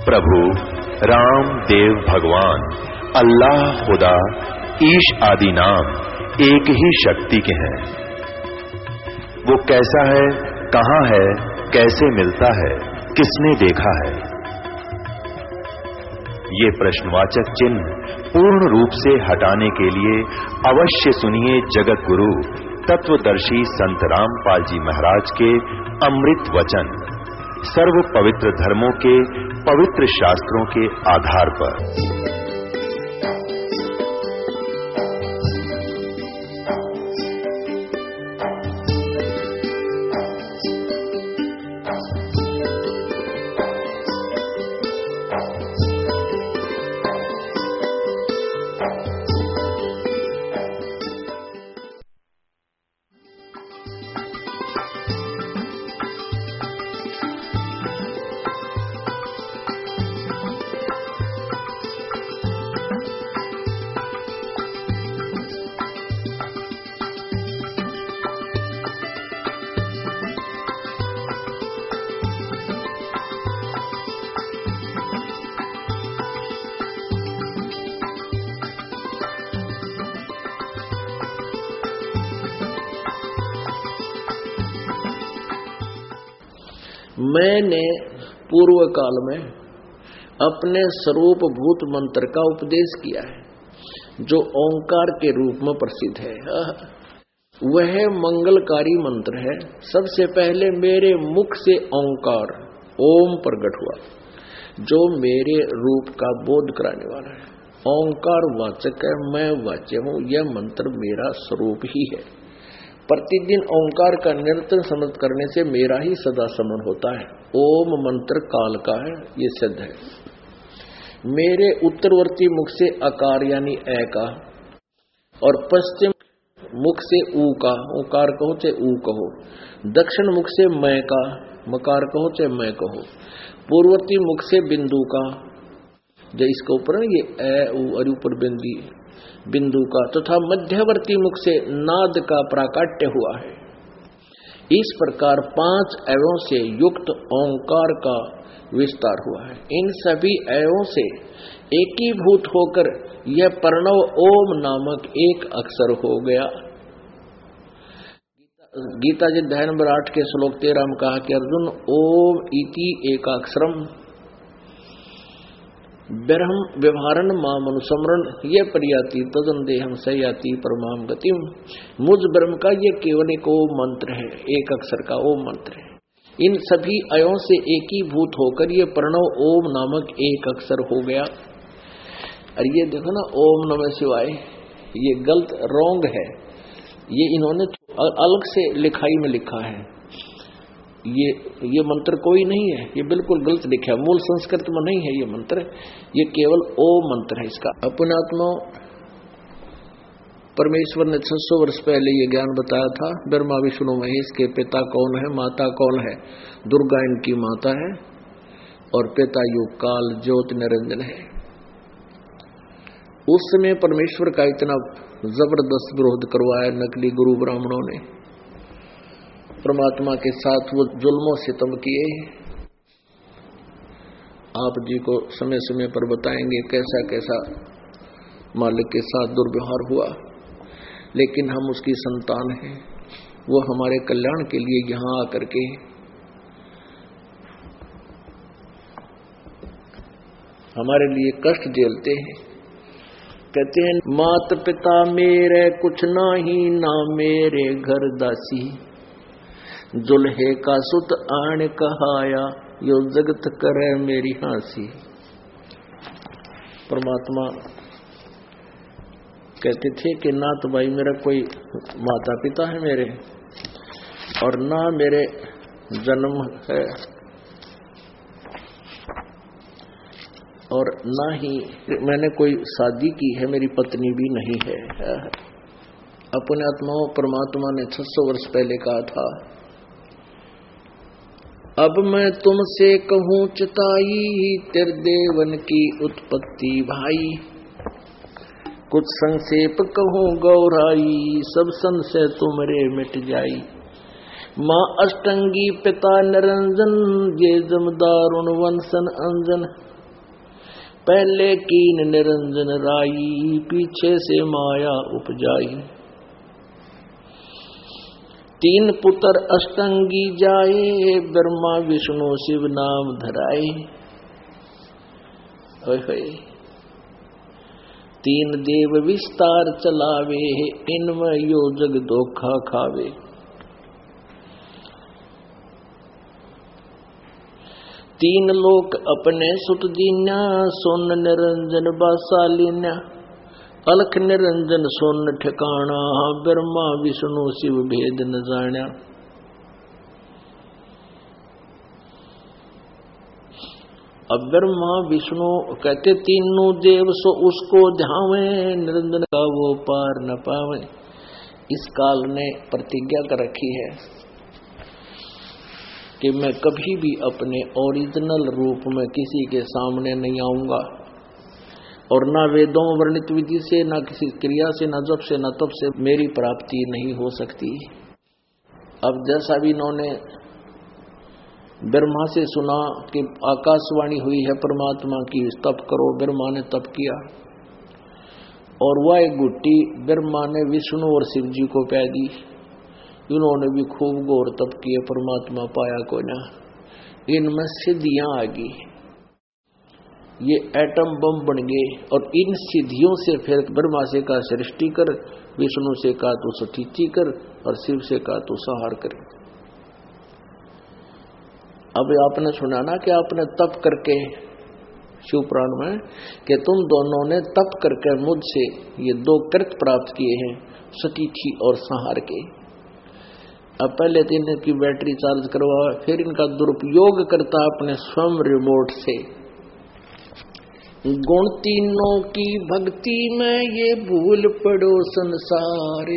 प्रभु राम देव भगवान अल्लाह खुदा ईश आदि नाम एक ही शक्ति के हैं। वो कैसा है, कहां है, कैसे मिलता है, किसने देखा है? ये प्रश्नवाचक चिन्ह पूर्ण रूप से हटाने के लिए अवश्य सुनिए जगत गुरु तत्वदर्शी संत रामपाल जी महाराज के अमृत वचन, सर्व पवित्र धर्मों के पवित्र शास्त्रों के आधार पर। मैंने पूर्व काल में अपने स्वरूप भूत मंत्र का उपदेश किया है, जो ओंकार के रूप में प्रसिद्ध है। वह मंगलकारी मंत्र है। सबसे पहले मेरे मुख से ओंकार ओम प्रकट हुआ, जो मेरे रूप का बोध कराने वाला है। ओंकार वाचक है, मैं वाच्य हूं। यह मंत्र मेरा स्वरूप ही है। प्रतिदिन ओंकार का निरंतर स्मरण करने से मेरा ही सदा स्मरण होता है। ओम मंत्र काल का है, ये सिद्ध है। मेरे उत्तरवर्ती मुख से अकार यानी ए का, और पश्चिम मुख से ऊ का, ओकार कहो चाहे ऊ कहो, दक्षिण मुख से मैं का, मकार कहो चाहे मैं कहो, पूर्ववर्ती मुख से बिंदु का, जो इसके ऊपर ये ए ऊ और ऊपर बिंदु का, तथा मध्यवर्ती मुख से नाद का प्राकाट्य हुआ है। इस प्रकार 5 अवयों से युक्त ओंकार का विस्तार हुआ है। इन सभी अवयों से एकीभूत होकर यह प्रणव ओम नामक एक अक्षर हो गया। गीता जी अध्याय नंबर 8 के श्लोक 13 में कहा कि अर्जुन ओम इति एकाक्षरम ब्रह्म व्यवहारन माम अनुसमरण ये परियाति तदन देहम सयाति परमाम गतिम। मुझ ब्रह्म का ये केवल एक ओम मंत्र है, एक अक्षर का ओम मंत्र है। इन सभी अयों से एकीभूत होकर ये प्रणव ओम नामक एक अक्षर हो गया। और ये देखो ना, ओम नमः शिवाय, ये गलत रोंग है। ये इन्होंने अलग से लिखाई में लिखा है। ये मंत्र कोई नहीं है, ये बिल्कुल गलत लिखा है। मूल संस्कृत में नहीं है ये मंत्र, ये केवल ओम मंत्र है। इसका अपने आत्मा परमेश्वर ने 600 वर्ष पहले ये ज्ञान बताया था। ब्रह्मा विष्णु महेश के पिता कौन है, माता कौन है? दुर्गा इनकी माता है और पिता युग काल ज्योति निरंजन है। उस समय परमेश्वर का इतना जबरदस्त विरोध करवाया नकली गुरु ब्राह्मणों ने। परमात्मा के साथ वो जुल्मों सितम किए। आप जी को समय समय पर बताएंगे कैसा कैसा मालिक के साथ दुर्व्यवहार हुआ, लेकिन हम उसकी संतान हैं। वो हमारे कल्याण के लिए यहाँ आकर के हमारे लिए कष्ट झेलते हैं। कहते हैं मात पिता मेरे कुछ नाही, ना मेरे घर दासी, दुल्हे का सुत आण कहाया, यो जगत करे मेरी हांसी। परमात्मा कहते थे कि ना तो भाई मेरा कोई माता पिता है मेरे, और ना मेरे जन्म है, और ना ही मैंने कोई शादी की है, मेरी पत्नी भी नहीं है। अपने आत्माओं परमात्मा ने 600 वर्ष पहले कहा था, अब मैं तुमसे कहूँ चिताई, तेरे देवन की उत्पत्ति भाई, कुछ संक्षेप कहूँ गौराई, सब संशय तुमरे मिट जाई। माँ अष्टंगी पिता निरंजन, ये जमदारुण वंशन अंजन, पहले कीन निरंजन राई, पीछे से माया उपजाई। तीन पुत्र अष्टंगी जाए, ब्रह्मा विष्णु शिव नाम धराए। तीन देव विस्तार चलावे, इनमें यो जग धोखा खावे। तीन लोक अपने सुत दीन्या, सोन निरंजन बासालीन्या। अलख निरंजन सोन ठिकाना, ब्रह्मा विष्णु शिव भेद न जाण्या। अब ब्रह्मा विष्णु कहते तीनों देव सो उसको ध्यावे, निरंजन का वो पार न पावे। इस काल ने प्रतिज्ञा कर रखी है कि मैं कभी भी अपने ओरिजिनल रूप में किसी के सामने नहीं आऊंगा, और ना वेदों वर्णित विधि से, ना किसी क्रिया से, ना जप से, ना तप से मेरी प्राप्ति नहीं हो सकती। अब जैसा भी इन्होंने ब्रह्मा से सुना कि आकाशवाणी हुई है परमात्मा की, तप करो, ब्रह्मा ने तप किया, और वह एक गुट्टी ब्रह्मा ने विष्णु और शिव जी को पै दी। इन्होंने भी खूब गौर तप किए, परमात्मा पाया को ना। इनमें सिद्धियां आ गई, ये एटम बम बन गए, और इन सिद्धियों से फिर ब्रह्मा से कहा सृष्टि कर, विष्णु से कहा तो स्थिति कर, और शिव से कहा तो संहार कर। अब आपने सुना ना कि आपने तप करके, शिव पुराण में, कि तुम दोनों ने तप करके मुझसे ये दो कृत प्राप्त किए हैं, स्थिति और संहार के। अब पहले तो इनकी बैटरी चार्ज करवा, फिर इनका दुरुपयोग करता अपने स्वयं रिमोट से। गुण तीनों की भक्ति में ये भूल पड़ो संसारे,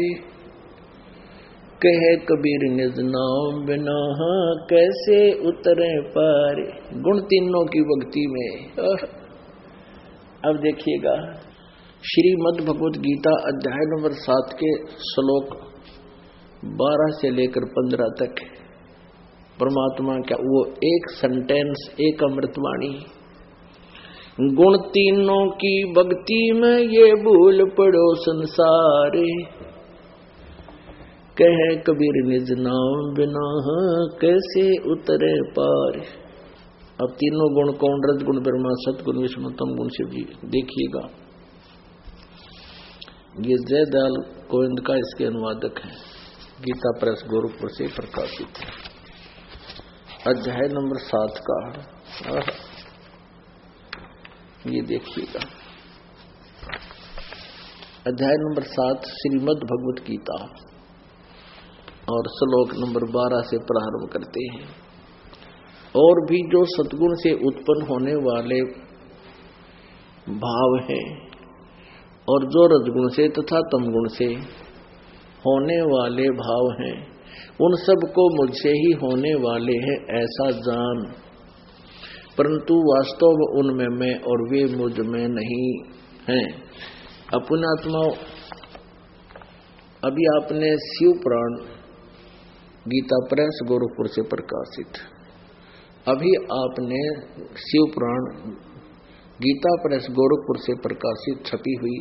कहे कबीर निज नाम बिना कैसे उतरे पारे। गुण तीनों की भक्ति में। अब देखिएगा श्रीमद् भगवत गीता अध्याय नंबर 7 के श्लोक 12 से लेकर 15 तक परमात्मा क्या वो एक सेंटेंस, एक अमृतवाणी। गुण तीनों की भक्ति में ये भूल पड़ो संसारे, कहे कबीर निज नाम बिना कैसे उतरे पार। अब तीनों गुण कौन? रजगुण ब्रह्मा, सतगुण विष्णु, तम गुण शिव जी। देखिएगा ये जयदयाल गोविंद का इसके अनुवादक है, गीता प्रेस गोरखपुर से प्रकाशित है, अध्याय नंबर 7 का। ये देखिएगा अध्याय नंबर 7 श्रीमद् भगवत गीता, और श्लोक नंबर 12 से प्रारंभ करते हैं। और भी जो सद्गुण से उत्पन्न होने वाले भाव हैं, और जो रजगुण से तथा तमगुण से होने वाले भाव हैं, उन सब को मुझसे ही होने वाले हैं ऐसा जान, परंतु वास्तव में उनमें मैं और वे मुझ में नहीं हैं। अपने आत्मा अभी आपने शिव पुराण गीता प्रेस गोरखपुर से प्रकाशित, अभी आपने शिव पुराण गीता प्रेस गोरखपुर से प्रकाशित छपी हुई,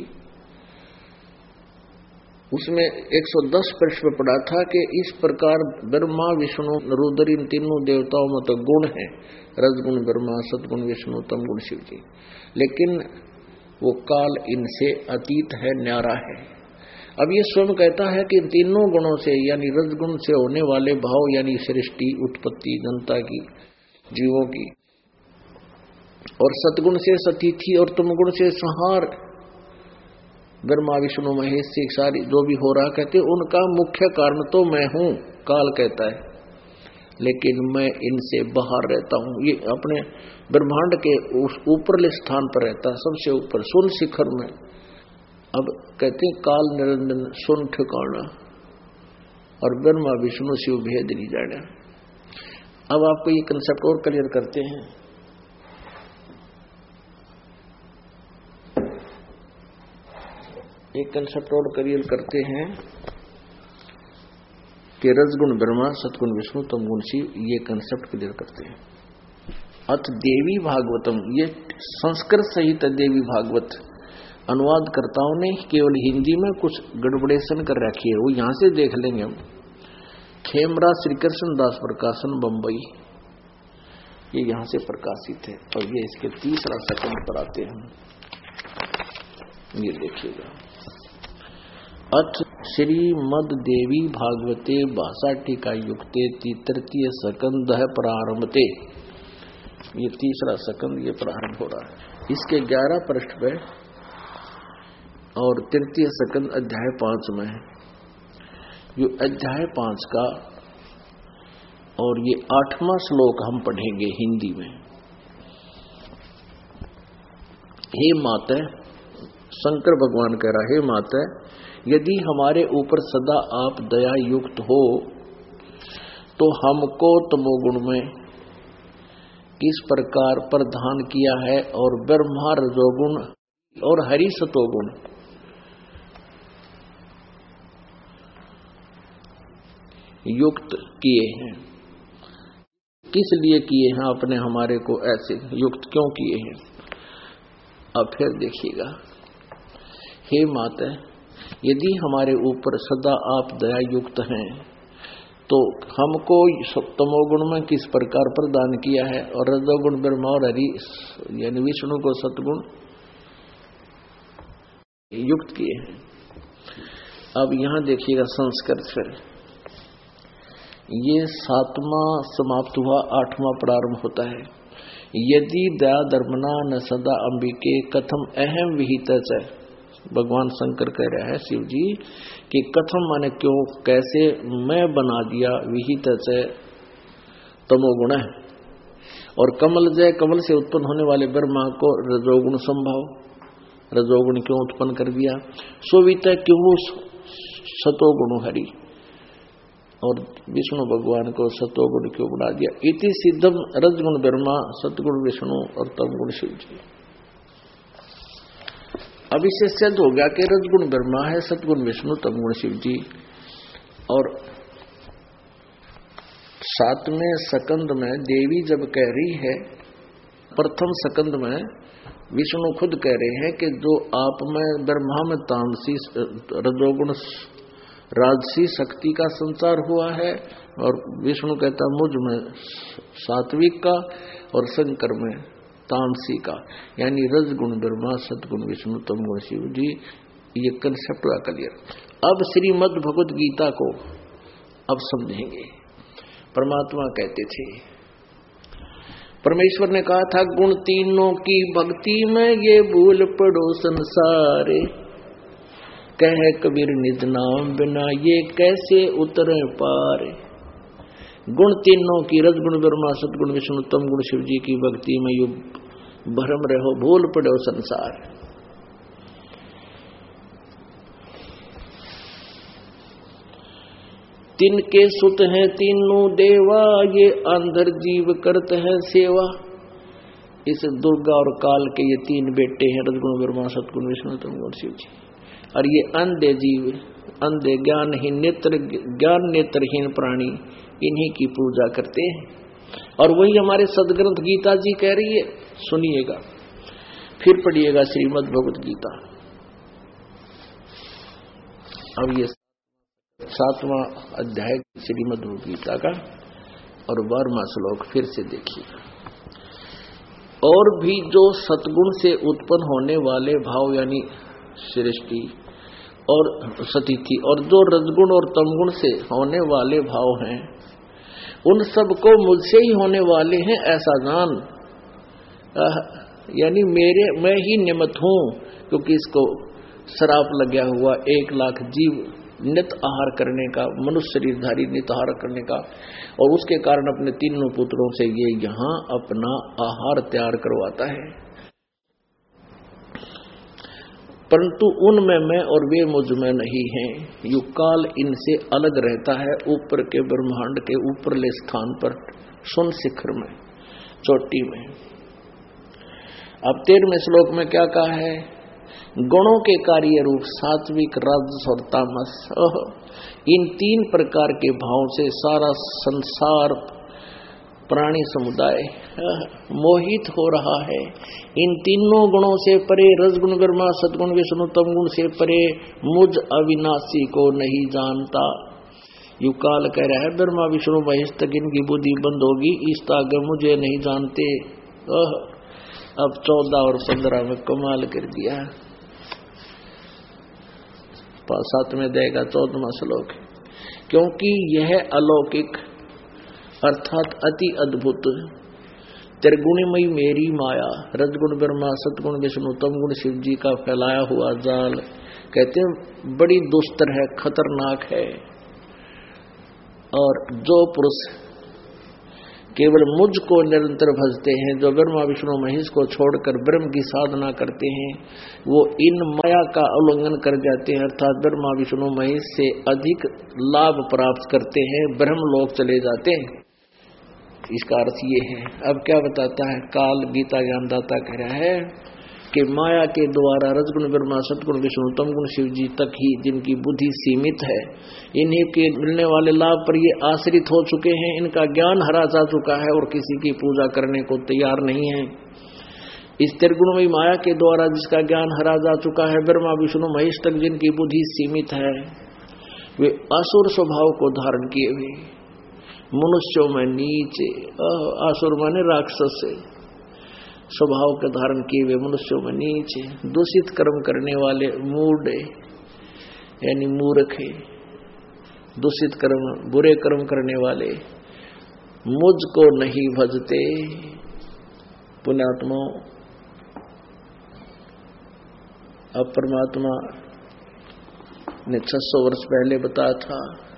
उसमें 110 पृष्ठ पर पढ़ा था कि इस प्रकार ब्रह्मा विष्णु रुद्र इन तीनों देवताओं में तो गुण है, रजगुण ब्रह्मा, सतगुण विष्णु, तमगुण शिव जी, लेकिन वो काल इनसे अतीत है, न्यारा है। अब ये स्वयं कहता है कि तीनों गुणों से यानी रजगुण से होने वाले भाव यानी सृष्टि, उत्पत्ति, जनता की, जीवों की, और सतगुण से सतिथि और तमगुण से संहार, ब्रह्मा विष्णु महेश से सारी जो भी हो रहा कहते उनका मुख्य कारण तो मैं हूं, काल कहता है, लेकिन मैं इनसे बाहर रहता हूं। ये अपने ब्रह्मांड के उस ऊपरले स्थान पर रहता है, सबसे ऊपर सुन शिखर में। अब कहते काल निरंजन सुन ठिकाना, और ब्रह्मा विष्णु शिव भेद नहीं जाना। अब आपको ये कंसेप्ट और क्लियर करते हैं। एक कंसेप्ट और क्लियर करते हैं कि रजगुण ब्रह्मा, सतगुण विष्णु, तमगुण शिव, ये कंसेप्ट क्लियर करते हैं। अथ देवी भागवतम, ये संस्कृत सहित देवी भागवत अनुवादकर्ताओं ने केवल हिंदी में कुछ गड़बड़ेशन कर रखी है, वो यहां से देख लेंगे हम। खेमरा श्री कृष्ण दास प्रकाशन बंबई, ये यहां से प्रकाशित है और ये इसके तीसरा सेकंड पर आते हैं। ये देखिएगा, अथ श्रीमद देवी भागवते भाषा टीका युक्ते तृतीय सकंद प्रारंभते, ये तीसरा सकंद ये प्रारंभ हो रहा है। इसके 11 पृष्ठ पे और तृतीय सकंद अध्याय 5 में है। ये अध्याय 5 का और ये 8वां श्लोक हम पढ़ेंगे हिंदी में। हे माता, शंकर भगवान कह रहा है, हे माता, यदि हमारे ऊपर सदा आप दया युक्त हो तो हमको तमोगुण में किस प्रकार प्रदान किया है और ब्रह्मा रजोगुण और हरि सतोगुण युक्त किए हैं, किस लिए किए हैं आपने हमारे को ऐसे युक्त क्यों किए हैं। अब फिर देखिएगा, हे माता, यदि हमारे ऊपर सदा आप दया युक्त हैं तो हमको तमोगुण में किस प्रकार प्रदान किया है और रजोगुण ब्रह्मा और हरि यानी विष्णु को सतगुण युक्त किए हैं। अब यहां देखिएगा संस्कृत, फिर ये 7वां समाप्त हुआ, 8वां प्रारंभ होता है। यदि दया धर्मना न सदा अंबिके कथम अहम विहित, भगवान शंकर कह रहा है शिव जी कि कथम माने क्यों, कैसे मैं बना दिया विहित तमोगुण है और कमल जय, कमल से उत्पन्न होने वाले ब्रह्मा को रजोगुण संभव, रजोगुण क्यों उत्पन्न कर दिया। सोवित क्यों सतोगुण हरि और विष्णु भगवान को सतोगुण क्यों बना दिया। इति सिद्धम रजगुण ब्रह्मा सतगुण विष्णु और तमगुण शिव जी। अब इससे सिद्ध हो गया कि रजगुण ब्रह्मा है, सतगुण विष्णु, तमगुण शिव जी। और 7वें सकंद में देवी जब कह रही है, प्रथम सकंद में विष्णु खुद कह रहे हैं कि जो आप में ब्रह्मा में तामसी रजोगुण राजसी शक्ति का संचार हुआ है और विष्णु कहता मुझ में सात्विक का और शंकर में तामसी का, यानी रजगुण ब्रह्मा सतगुण विष्णु तमगुण शिव जी। ये कंसेप्ट हुआ क्लियर। अब श्रीमद् भगवद गीता को अब समझेंगे। परमात्मा कहते थे, परमेश्वर ने कहा था गुण तीनों की भक्ति में ये भूल पड़ो संसारे, कह कबीर निज नाम बिना ये कैसे उतरे पारे। गुण तीनों की रजगुण ब्रह्मा सतगुण विष्णु तमगुण शिव जी की भक्ति में यू भ्रम रहो, भूल पड़ो संसार। तिनके सुत हैं तीनों देवा, ये अंधर जीव करते हैं सेवा। इस दुर्गा और काल के ये 3 बेटे हैं, रजगुण ब्रह्मा सतगुण विष्णु तमगुण शिव जी। और ये अंधे जीव, अंधे ज्ञानहीन नेत्रहीन प्राणी इन्हीं की पूजा करते हैं। और वही हमारे सदग्रंथ गीता जी कह रही है, सुनिएगा फिर पढ़िएगा श्रीमद् भगवद गीता। अब ये 7वां अध्याय श्रीमद् भगवद गीता का और 12वां श्लोक फिर से देखिएगा। और भी जो सतगुण से उत्पन्न होने वाले भाव यानी सृष्टि और सतिथि और जो रजगुण और तमगुण से होने वाले भाव हैं, उन सब को मुझसे ही होने वाले हैं ऐसा जान। यानी मैं ही निमित्त हूं, क्योंकि इसको श्राप लगा हुआ 1 लाख जीव नित आहार करने का, मनुष्य शरीरधारी नित आहार करने का, और उसके कारण अपने 3 पुत्रों से ये यहाँ अपना आहार तैयार करवाता है। परंतु उनमें मैं और वे मुझ में नहीं हैं। यु काल इनसे अलग रहता है, ऊपर के ब्रह्मांड के ऊपरले स्थान पर सुन शिखर में, चोटी में। अब 13वें श्लोक में क्या कहा है? गुणों के कार्य रूप सात्विक, राजस और तामस, इन 3 प्रकार के भाव से सारा संसार प्राणी समुदाय मोहित हो रहा है इन तीनों गुणों से परे, रजगुण ब्रह्मा सतगुण विष्णु तमगुण से परे मुझ अविनाशी को नहीं जानता। युकाल कह रहा है ब्रह्मा विष्णु महेश तक इनकी बुद्धि बंद होगी, इस आगे मुझे नहीं जानते। अब 14 और 15 में कमाल कर दिया। 7 में देगा 14वां श्लोक, क्योंकि यह अलौकिक अर्थात अति अद्भुत त्रिगुणमयी मेरी माया, रजगुण ब्रह्मा सतगुण विष्णु तमगुण शिव जी का फैलाया हुआ जाल, कहते हैं बड़ी दुस्तर है, खतरनाक है। और जो पुरुष केवल मुझको निरंतर भजते हैं, जो ब्रह्मा विष्णु महेश को छोड़कर ब्रह्म की साधना करते हैं, वो इन माया का उल्लंघन कर जाते हैं, अर्थात ब्रह्मा विष्णु महेश से अधिक लाभ प्राप्त करते हैं, ब्रह्म लोक चले जाते हैं। इसका अर्थ ये है। अब क्या बताता है काल, गीता ज्ञानदाता कह रहा है कि माया के द्वारा रजगुण ब्रह्मा सतगुण विष्णु तमगुण शिव जी तक ही जिनकी बुद्धि सीमित है, इन्हीं के मिलने वाले लाभ पर ये आश्रित हो चुके हैं, इनका ज्ञान हरा जा चुका है और किसी की पूजा करने को तैयार नहीं है। इस त्रिगुणमयी माया के द्वारा जिसका ज्ञान हरा जा चुका है, ब्रह्मा विष्णु महेश तक जिनकी बुद्धि सीमित है, वे असुर स्वभाव को धारण किए हुए मनुष्यों में नीचे, असुर माने राक्षस से स्वभाव का धारण किए हुए मनुष्यों में नीचे, दूषित कर्म करने वाले मूढ़े यानी मूर्ख, दूषित कर्म बुरे कर्म करने वाले मुझको नहीं भजते। पुण्यात्मा, अब परमात्मा ने 600 वर्ष पहले बताया था,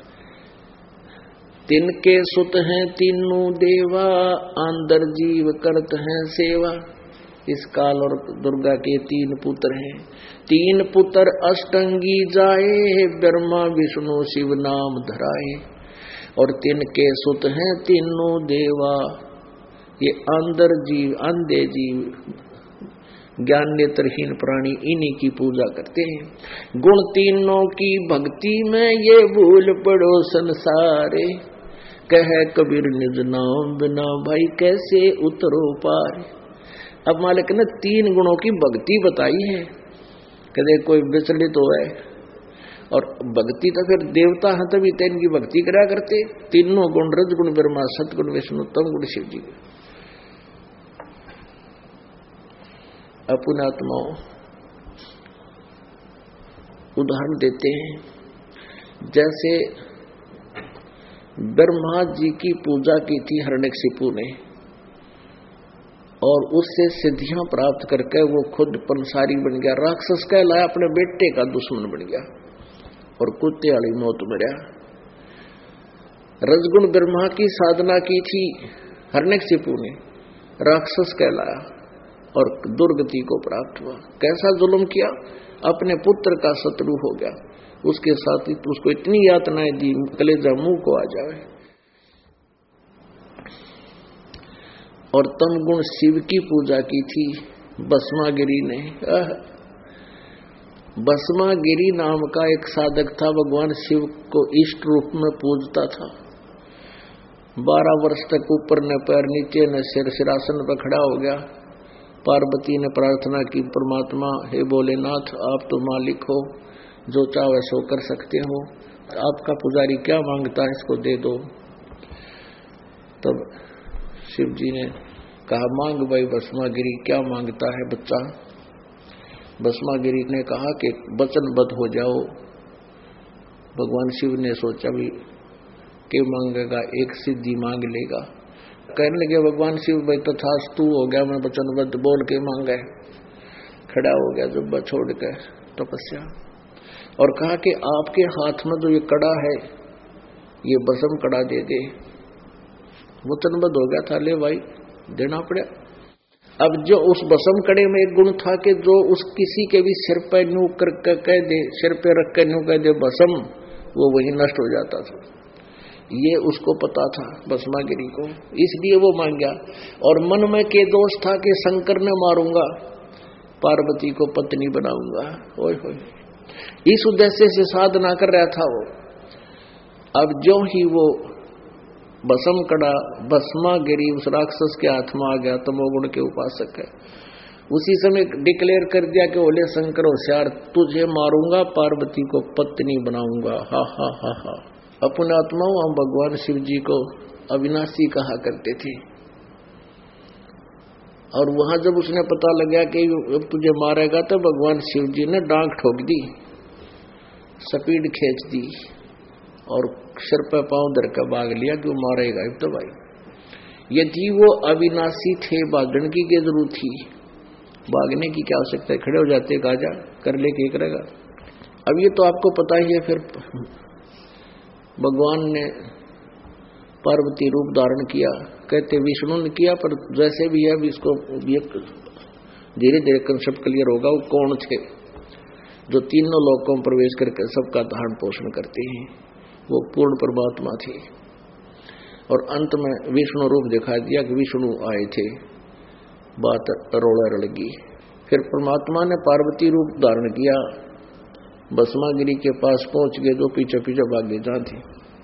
तिनके सुत हैं तीनों देवा, अंदर जीव करत हैं सेवा। इस काल और दुर्गा के 3 पुत्र हैं, 3 पुत्र अष्टंगी जाए, ब्रह्मा विष्णु शिव नाम धराए। और तिनके सुत हैं तीनों देवा, ये अंदर जीव अंधे जीव ज्ञान नेत्रहीन प्राणी इन्हीं की पूजा करते हैं। गुण तीनों की भक्ति में ये भूल पड़ो संसारे, कह कबीर निज नाम बिना भाई कैसे उतरो पार। अब मालिक ने 3 गुणों की भक्ति बताई है, कहते कोई विचलित हो है, और भक्ति तो फिर देवता है तभी तो इनकी भक्ति करा करते। तीनों गुण रजगुण ब्रह्मा सतगुण विष्णु तमगुण शिव जी। अपुणात्माओं उदाहरण देते हैं, जैसे ब्रह्मा जी की पूजा की थी हिरण्यकशिपु ने, और उससे सिद्धियां प्राप्त करके वो खुद पंसारी बन गया, राक्षस कहलाया, अपने बेटे का दुश्मन बन गया और कुत्ते वाली मौत मरा। रजगुण ब्रह्मा की साधना की थी हिरण्यकशिपु ने, राक्षस कहलाया और दुर्गति को प्राप्त हुआ। कैसा जुल्म किया, अपने पुत्र का शत्रु हो गया, उसके साथ उसको इतनी यातनाएं दी कलेजा मुंह को आ जाए। और तमगुण शिव की पूजा की थी भस्मागिरी ने। भस्मागिरी नाम का एक साधक था, भगवान शिव को इष्ट रूप में पूजता था। 12 वर्ष तक ऊपर न पैर नीचे न सिर, सिरासन पर खड़ा हो गया। पार्वती ने प्रार्थना की, परमात्मा हे भोलेनाथ, आप तो मालिक हो, जो चाहे सो कर सकते हो, आपका पुजारी क्या मांगता है इसको दे दो। तब शिव जी ने कहा, मांग भाई भस्मागिरी, क्या मांगता है बच्चा। भस्मागिरी ने कहा कि वचनबद्ध हो जाओ। भगवान शिव ने सोचा भी के मांगेगा, एक सिद्धि मांग लेगा। कहने लगे भगवान शिव, भाई तथास्तु हो गया, मैं वचनबद्ध बोल के मांगा। खड़ा हो गया जुब्बा छोड़ कर तपस्या, और कहा कि आपके हाथ में जो ये कड़ा है, ये भस्म कड़ा दे दे। वचनबद्ध हो गया था, ले भाई देना पड़ा। अब जो उस भस्म कड़े में एक गुण था कि जो उस किसी के भी सिर पर न्यू कर कह दे, सिर पे रख कर न्यू कह दे भस्म, वो वही नष्ट हो जाता था। ये उसको पता था भस्मागिरी को, इसलिए वो मांग गया। और मन में के दोष था कि शंकर ने मारूंगा, पार्वती को पत्नी बनाऊंगा। ओए होए, इस उद्देश्य से साधना कर रहा था वो। अब जो ही वो भस्म कड़ा भस्मा गिरी उस राक्षस के हाथ में आ गया, तमोगुण के उपासक है। उसी समय डिक्लेयर कर दिया कि ओले शंकर होशियार, तुझे मारूंगा, पार्वती को पत्नी बनाऊंगा। हा हा हा हा। अपने आत्माओं हम भगवान शिव जी को अविनाशी कहा करते थे, और वहां जब उसने पता लगा कि अब तुझे मारेगा, तो भगवान शिव जी ने डांग ठोक दी, स्पीड खींच दी और सिर पे पांव धर कर भाग लिया कि वो मारेगा। तो भाई यदि वो अविनाशी थे, भागने की क्या जरूरत थी, भागने की क्या आवश्यकता है, खड़े हो जाते, गाजा कर ले के करेगा। अब ये तो आपको पता ही है। फिर भगवान ने पार्वती रूप धारण किया, कहते विष्णु ने किया, पर जैसे भी है इसको धीरे धीरे कंसेप्ट क्लियर होगा। वो कौन थे जो तीनों लोकों में प्रवेश करके सबका धारण पोषण करते हैं, वो पूर्ण परमात्मा थे। और अंत में विष्णु रूप दिखा दिया कि विष्णु आए थे, बात रोड़ा लगी। फिर परमात्मा ने पार्वती रूप धारण किया, भस्मागिरी के पास पहुंच गए, जो पीछे पीछे भागे जहां थी।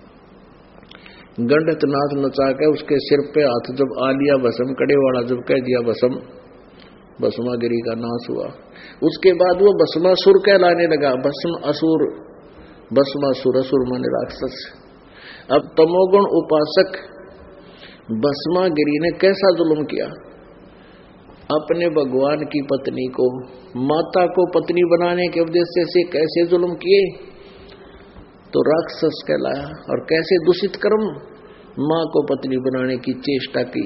गंडत नाथ नचा के उसके सिर पे हाथ जब आ लिया, भस्म कड़े वाला जब कह दिया भस्म, भस्मागिरी का नाश हुआ। उसके बाद वो भस्मासुर कहलाने लगा। भस्म असुर, भस्मासुर, असुर माने राक्षस। अब तमोगुण उपासक भस्मागिरी ने कैसा जुल्म किया, अपने भगवान की पत्नी को, माता को पत्नी बनाने के उद्देश्य से कैसे जुल्म किए, तो राक्षस कहलाया। और कैसे दूषित कर्म, मां को पत्नी बनाने की चेष्टा की।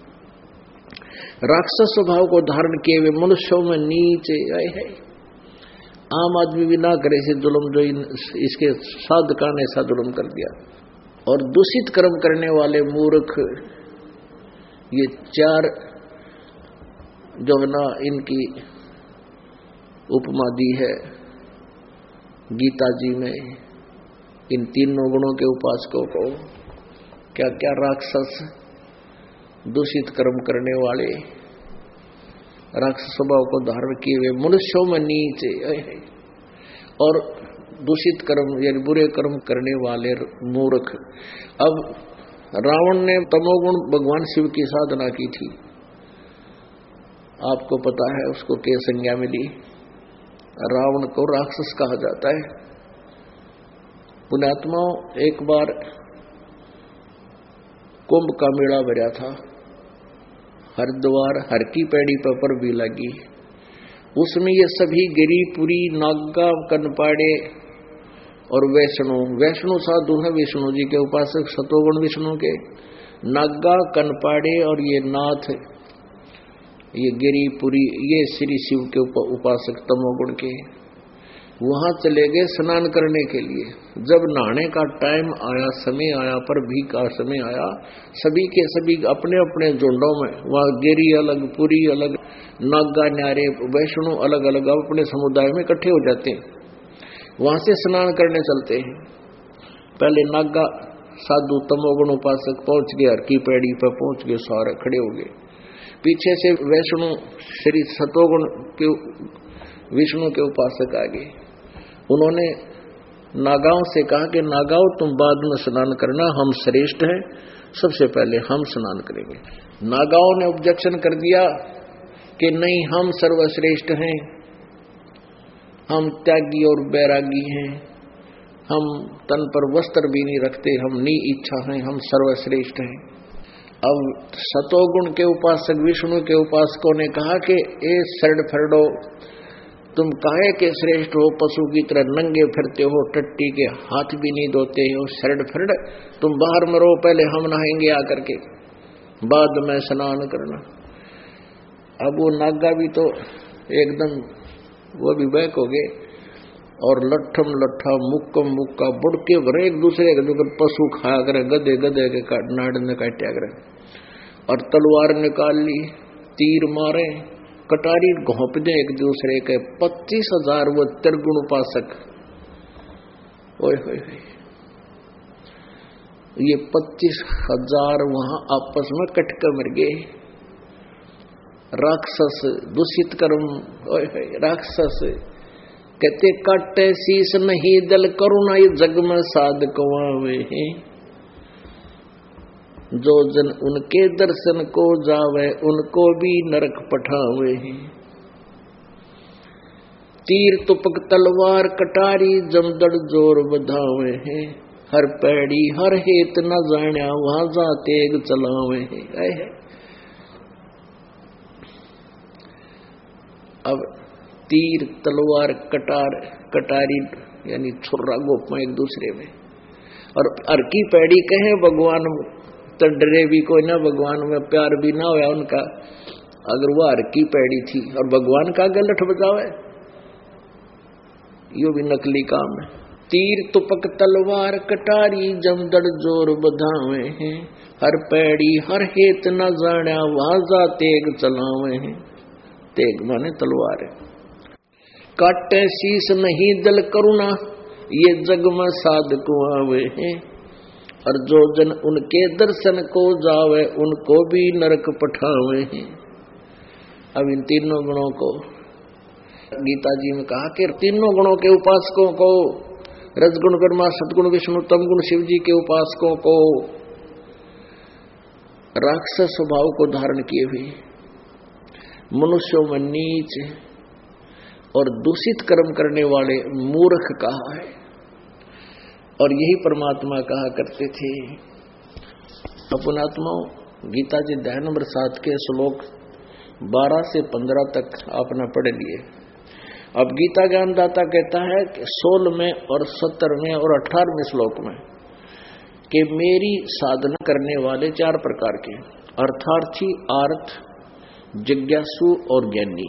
राक्षस स्वभाव को धारण किए हुए मनुष्यों में नीचे आए हैं। आम आदमी भी ना करे से जुल्म, जो इसके साधका ने ऐसा जुल्म कर दिया। और दूषित कर्म करने वाले मूर्ख, ये चार जो है ना, इनकी उपमा दी है गीता जी में। इन तीनों गुणों के उपासकों को क्या क्या राक्षस, दूषित कर्म करने वाले, राक्षस स्वभाव को धारण किए हुए मनुष्यों में नीचे है। और दूषित कर्म यानी बुरे कर्म करने वाले मूर्ख। अब रावण ने तमोगुण भगवान शिव की साधना की थी, आपको पता है उसको क्या संज्ञा मिली। रावण को राक्षस कहा जाता है। पुण्यात्माओं, एक बार कुंभ का मेला भरा था, हरिद्वार हर की पैड़ी पर भी लगी। उसमें ये सभी गिरिपुरी, नागा, कनपाड़े और वैष्णु साधु हैं, विष्णु जी के उपासक, सतोगुण विष्णु के। नागा, कनपाड़े और ये नाथ, ये गिरिपुरी, ये श्री शिव के उपासक तमोगुण के, वहां चले गए स्नान करने के लिए। जब नहाने का टाइम आया, समय आया, पर भी का समय आया, सभी के सभी अपने अपने झुंडों में, वहां गिरी अलग, पुरी अलग, नागा न्यारे, वैष्णु अलग अलग अपने समुदाय में इकट्ठे हो जाते हैं। वहां से स्नान करने चलते हैं। पहले नागा साधु तमोगुण उपासक पहुंच गए, हर की पैड़ी पर पहुंच गए, सारे खड़े हो गए। पीछे से वैष्णु श्री सतोगुण के विष्णु के उपासक आ गए। उन्होंने नागाओं से कहा कि नागाओं तुम बाद में स्नान करना, हम श्रेष्ठ हैं, सबसे पहले हम स्नान करेंगे। नागाओं ने ऑब्जेक्शन कर दिया कि नहीं, हम सर्वश्रेष्ठ हैं, हम त्यागी और बैरागी हैं, हम तन पर वस्त्र भी नहीं रखते, हम नी इच्छा हैं, हम सर्वश्रेष्ठ हैं। अब सतोगुण के उपासक विष्णु के उपासकों ने कहा कि ए शरण फरडो, तुम काहे के श्रेष्ठ हो, पशु की तरह नंगे फिरते हो, टट्टी के हाथ भी नहीं धोते हो, शरण फरड, तुम बाहर मरो, पहले हम नहाएंगे आकर के, बाद में स्नान करना। अब वो नागा भी तो एकदम वो भी बैक हो गए और लट्ठम लट्ठा मुक्कम मुक्का बुड़के भरे एक दूसरे के पशु खाया करे, गधे गधे के नाड़ में काटा करे, और तलवार निकाल ली, तीर मारे, कटारी घोंप दे एक दूसरे के। 25,000 वो त्रिगुण उपासक, ओए होए, ये 25,000 वहां आपस में कटकर मर गए। राक्षस, दूषित कर्म, ओए होए, राक्षस कहते काटे शीस नहीं दल करुणा, ये जग में साध कवावे हैं। जो जन उनके दर्शन को जावे उनको भी नरक पठावे हैं। तीर तुपक तलवार कटारी जमदड़ जोर बधावे हैं। हर पैड़ी हर हेत न जाण्या वहां जा तेग चलावे हैं। अब तीर तलवार कटारी यानी छुर्रा गोपमा एक दूसरे में, और हर की पैड़ी कहे भगवान तो डरे भी कोई ना, भगवान में प्यार भी ना होया उनका। अगर वो हर की पैड़ी थी और भगवान का गलठ बजावे, यो भी नकली काम है। तीर तुपक तलवार कटारी जमदड़ जोर बधावे हैं। हर पैड़ी हर हेत न जाण्या वहां जा तेग चलावे हैं। तेग माने तलवार है। काटे शीस नहीं दल करुणा ये जग में साधक आवे हैं। और जो जन उनके दर्शन को जावे उनको भी नरक पठावे हैं। अब इन तीनों गुणों को गीता जी में कहा कि तीनों गुणों के उपासकों को, रजगुण ब्रह्मा सदगुण विष्णु तम गुण शिव जी के उपासकों को राक्षस स्वभाव को धारण किए हुए मनुष्यों में नीच और दूषित कर्म करने वाले मूर्ख कहा है। और यही परमात्मा कहा करते थे। अपनात्माओं, गीता जी अध्याय नंबर 7 के श्लोक 12 से 15 तक आपने पढ़ लिए। अब गीता ज्ञानदाता कहता है कि 16वें और 17वें और 18वें श्लोक में कि मेरी साधना करने वाले 4 प्रकार के अर्थार्थी, आर्त, जिज्ञासु और ज्ञानी।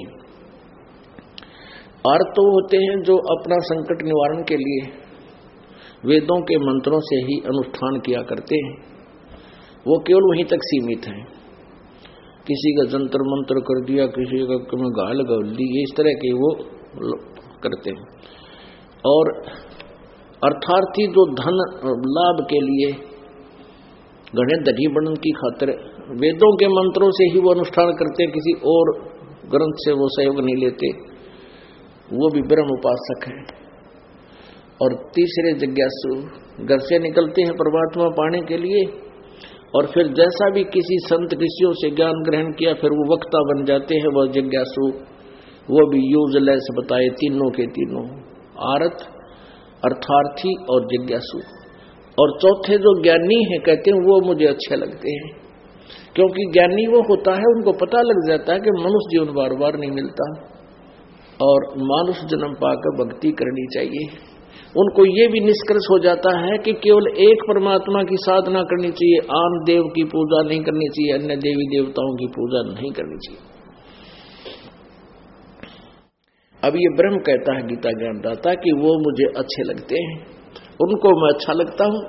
आर्त तो होते हैं जो अपना संकट निवारण के लिए वेदों के मंत्रों से ही अनुष्ठान किया करते हैं। वो केवल वहीं तक सीमित हैं। किसी का जंतर मंत्र कर दिया, किसी का गाल गल दी, इस तरह के वो करते हैं। और अर्थार्थी जो धन लाभ के लिए गणे धनी बनने की खातिर वेदों के मंत्रों से ही वो अनुष्ठान करते, किसी और ग्रंथ से वो सहयोग नहीं लेते, वो भी ब्रह्म उपासक है। और तीसरे जिज्ञासु घर से निकलते हैं परमात्मा पाने के लिए, और फिर जैसा भी किसी संत ऋषियों से ज्ञान ग्रहण किया फिर वो वक्ता बन जाते हैं। वह जिज्ञासु वो भी यूजलेस बताए तीनों के तीनों, आरत, अर्थार्थी और जिज्ञासु। और चौथे जो ज्ञानी है कहते हैं वो मुझे अच्छे लगते हैं, क्योंकि ज्ञानी वो होता है उनको पता लग जाता है कि मनुष्य जीवन बार बार नहीं मिलता और मानुष जन्म पाकर भक्ति करनी चाहिए। उनको ये भी निष्कर्ष हो जाता है कि केवल एक परमात्मा की साधना करनी चाहिए, आन देव की पूजा नहीं करनी चाहिए, अन्य देवी देवताओं की पूजा नहीं करनी चाहिए। अब ये ब्रह्म कहता है गीता ज्ञानदाता कि वो मुझे अच्छे लगते हैं, उनको मैं अच्छा लगता हूं,